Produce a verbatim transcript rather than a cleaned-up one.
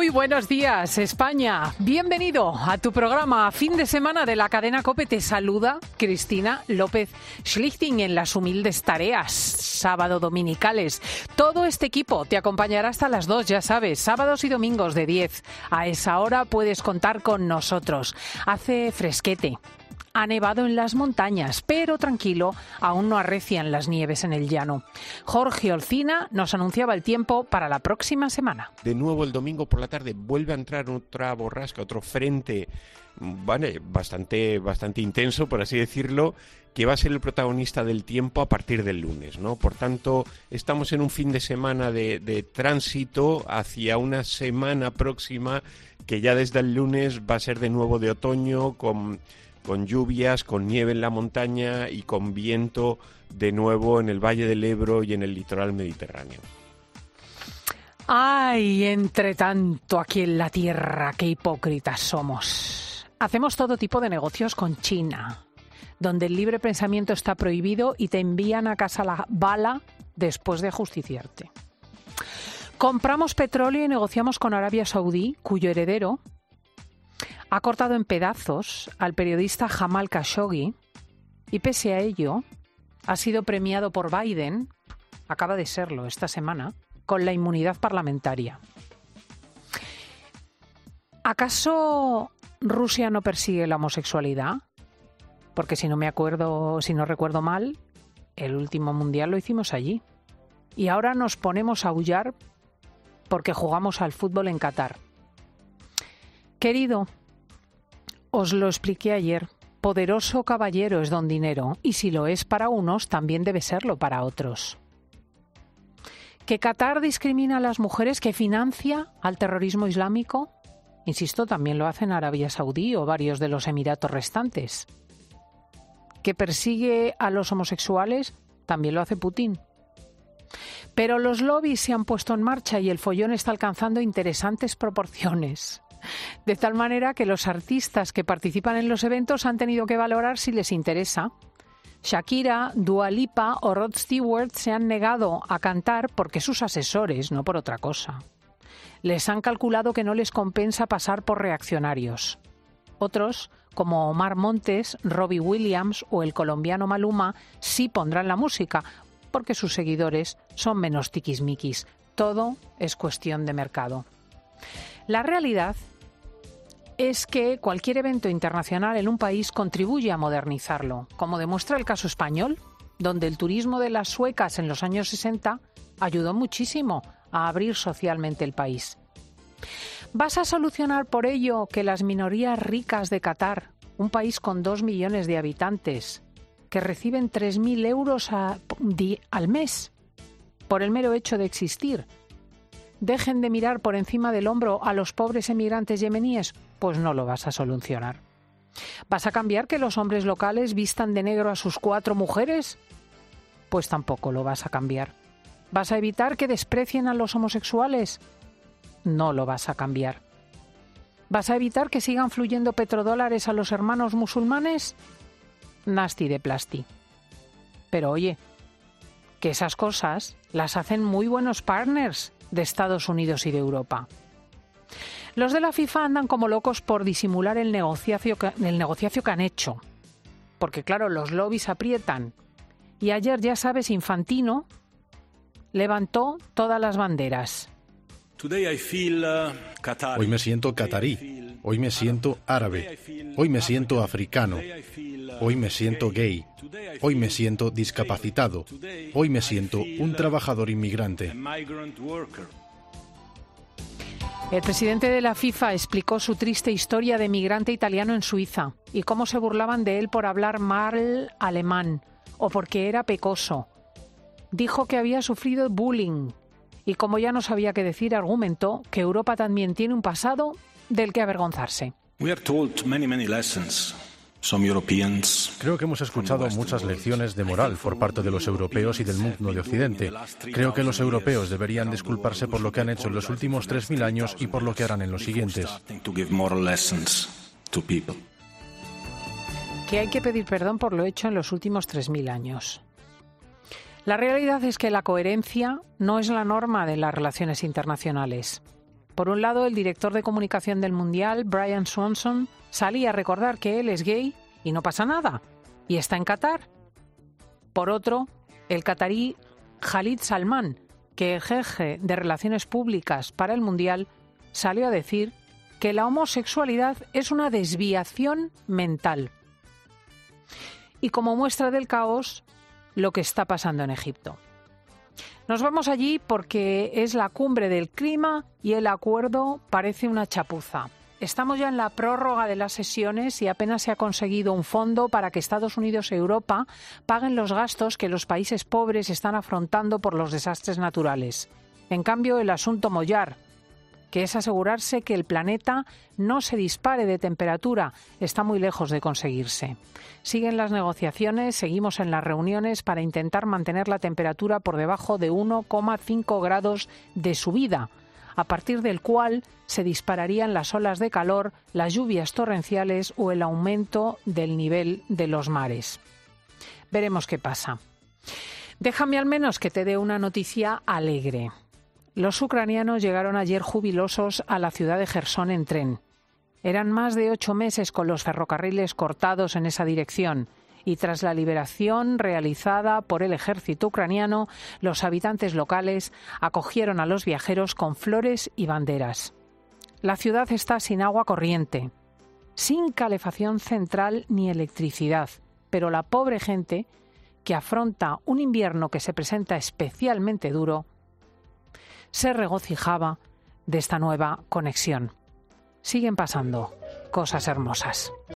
Muy buenos días, España. Bienvenido a tu programa Fin de Semana de la cadena COPE. Te saluda Cristina López Schlichting en las humildes tareas sábado dominicales. Todo este equipo te acompañará hasta las dos, ya sabes, sábados y domingos de diez. A esa hora puedes contar con nosotros. Hace fresquete. Ha nevado en las montañas, pero tranquilo, aún no arrecian las nieves en el llano. Jorge Olcina nos anunciaba el tiempo para la próxima semana. De nuevo el domingo por la tarde vuelve a entrar otra borrasca, otro frente, vale, bastante, bastante intenso, por así decirlo, que va a ser el protagonista del tiempo a partir del lunes, ¿no? Por tanto, estamos en un fin de semana de, de tránsito hacia una semana próxima que ya desde el lunes va a ser de nuevo de otoño, con... con lluvias, con nieve en la montaña y con viento de nuevo en el Valle del Ebro y en el litoral mediterráneo. Ay, entre tanto aquí en la tierra, qué hipócritas somos. Hacemos todo tipo de negocios con China, donde el libre pensamiento está prohibido y te envían a casa la bala después de ajusticiarte. Compramos petróleo y negociamos con Arabia Saudí, cuyo heredero ha cortado en pedazos al periodista Jamal Khashoggi y pese a ello ha sido premiado por Biden, acaba de serlo esta semana, con la inmunidad parlamentaria. ¿Acaso Rusia no persigue la homosexualidad? Porque si no me acuerdo, si no recuerdo mal, el último mundial lo hicimos allí. Y ahora nos ponemos a aullar porque jugamos al fútbol en Qatar. Querido, os lo expliqué ayer. Poderoso caballero es don dinero, y si lo es para unos, también debe serlo para otros. ¿Que Qatar discrimina a las mujeres, que financia al terrorismo islámico? Insisto, también lo hacen Arabia Saudí o varios de los emiratos restantes. ¿Que persigue a los homosexuales? También lo hace Putin. Pero los lobbies se han puesto en marcha y el follón está alcanzando interesantes proporciones. De tal manera que los artistas que participan en los eventos han tenido que valorar si les interesa. Shakira, Dua Lipa o Rod Stewart se han negado a cantar porque sus asesores, no por otra cosa, les han calculado que no les compensa pasar por reaccionarios. Otros, como Omar Montes, Robbie Williams o el colombiano Maluma, sí pondrán la música porque sus seguidores son menos tiquismiquis. Todo es cuestión de mercado. La realidad es que cualquier evento internacional en un país contribuye a modernizarlo, como demuestra el caso español, donde el turismo de las suecas en los años sesenta ayudó muchísimo a abrir socialmente el país. ¿Vas a solucionar por ello que las minorías ricas de Qatar, un país con dos millones de habitantes, que reciben tres mil euros a, di, al mes por el mero hecho de existir, dejen de mirar por encima del hombro a los pobres emigrantes yemeníes? Pues no lo vas a solucionar. ¿Vas a cambiar que los hombres locales vistan de negro a sus cuatro mujeres? Pues tampoco lo vas a cambiar. ¿Vas a evitar que desprecien a los homosexuales? No lo vas a cambiar. ¿Vas a evitar que sigan fluyendo petrodólares a los hermanos musulmanes? Nasti de plasti. Pero oye, que esas cosas las hacen muy buenos partners de Estados Unidos y de Europa. Los de la FIFA andan como locos por disimular el negociacio que, el negociacio que han hecho. Porque claro, los lobbies aprietan. Y ayer, ya sabes, Infantino levantó todas las banderas. Hoy me siento catarí. Hoy me siento árabe. Hoy me siento africano. Hoy me siento gay. Hoy me siento discapacitado. Hoy me siento un trabajador inmigrante. El presidente de la FIFA explicó su triste historia de migrante italiano en Suiza y cómo se burlaban de él por hablar mal alemán o porque era pecoso. Dijo que había sufrido bullying y, como ya no sabía qué decir, argumentó que Europa también tiene un pasado del que avergonzarse. We are told many, many lessons. Creo que hemos escuchado muchas lecciones de moral por parte de los europeos y del mundo de Occidente. Creo que los europeos deberían disculparse por lo que han hecho en los últimos tres mil años y por lo que harán en los siguientes. Que hay que pedir perdón por lo hecho en los últimos tres mil años. La realidad es que la coherencia no es la norma de las relaciones internacionales. Por un lado, el director de comunicación del Mundial, Brian Swanson, salía a recordar que él es gay y no pasa nada, y está en Qatar. Por otro, el catarí Khalid Salman, que es jefe de Relaciones Públicas para el Mundial, salió a decir que la homosexualidad es una desviación mental. Y como muestra del caos, lo que está pasando en Egipto. Nos vamos allí porque es la cumbre del clima y el acuerdo parece una chapuza. Estamos ya en la prórroga de las sesiones y apenas se ha conseguido un fondo para que Estados Unidos y Europa paguen los gastos que los países pobres están afrontando por los desastres naturales. En cambio, el asunto mollar, que es asegurarse que el planeta no se dispare de temperatura, está muy lejos de conseguirse. Siguen las negociaciones, seguimos en las reuniones para intentar mantener la temperatura por debajo de uno coma cinco grados de subida, a partir del cual se dispararían las olas de calor, las lluvias torrenciales o el aumento del nivel de los mares. Veremos qué pasa. Déjame al menos que te dé una noticia alegre. Los ucranianos llegaron ayer jubilosos a la ciudad de Jersón en tren. Eran más de ocho meses con los ferrocarriles cortados en esa dirección y tras la liberación realizada por el ejército ucraniano, los habitantes locales acogieron a los viajeros con flores y banderas. La ciudad está sin agua corriente, sin calefacción central ni electricidad, pero la pobre gente, que afronta un invierno que se presenta especialmente duro, se regocijaba de esta nueva conexión. Siguen pasando cosas hermosas.